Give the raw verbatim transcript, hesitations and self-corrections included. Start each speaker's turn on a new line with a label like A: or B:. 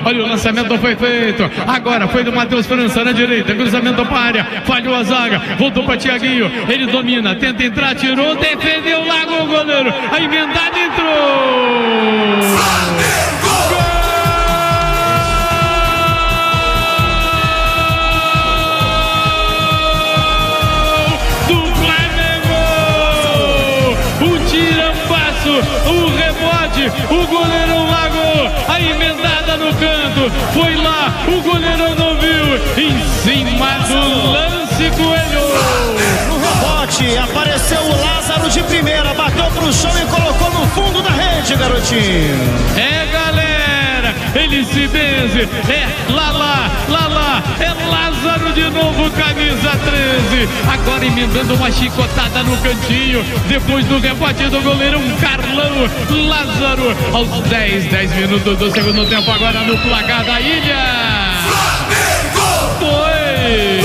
A: Olha, o lançamento foi feito. Agora foi do Matheus França na direita. Cruzamento para a área. Falhou a zaga. Voltou para Thiaguinho. Ele domina. Tenta entrar. Tirou. Defendeu. Largou o goleiro. A emendada entrou. O rebote, o goleirão largou, a emendada no canto, foi lá, o goleirão não viu, em cima do lance, Coelho.
B: No rebote, apareceu o Lázaro de primeira, bateu pro chão e colocou no fundo da rede, garotinho.
A: É, galera, ele se benze, é Lala, Lala, é Lázaro de novo, camisa treze, agora emendando uma chicotada no cantinho, depois do rebote do goleirão Carlão, Lázaro, aos dez, dez minutos do segundo tempo, agora no placar da ilha. Flamengo! Foi!